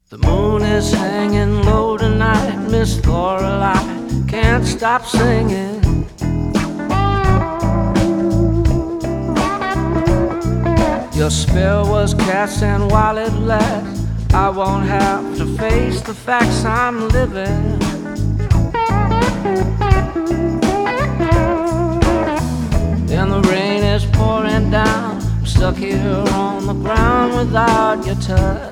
The moon is hanging low tonight, Miss Lorelei can't stop singing. Your spell was cast, and while it lasts, I won't have to face the facts I'm living. And the rain is pouring down, I'm stuck here on the ground without your touch.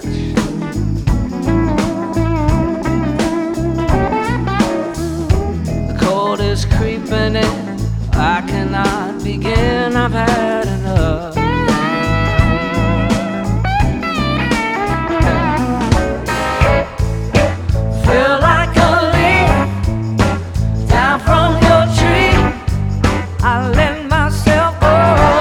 The cold is creeping in, I cannot begin, I've had enough. Feel like a leaf down from your tree, I let myself go.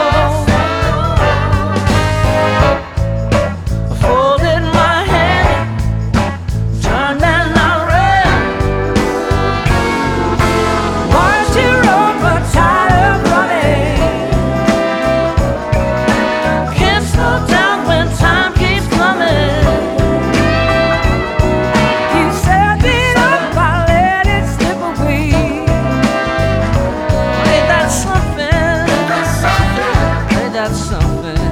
I folded my hand, turned and I ran. Watched you roll, but tired of running. Can't slow down when time keeps coming. You set it up, I let it slip away. Ain't that something? Ain't that something?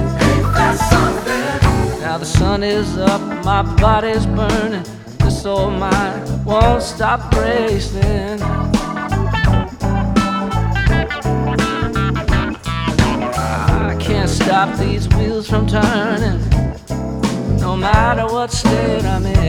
Now the sun is up, my body's burning, this old mind won't stop racing. I can't stop these wheels from turning, no matter what state I'm in.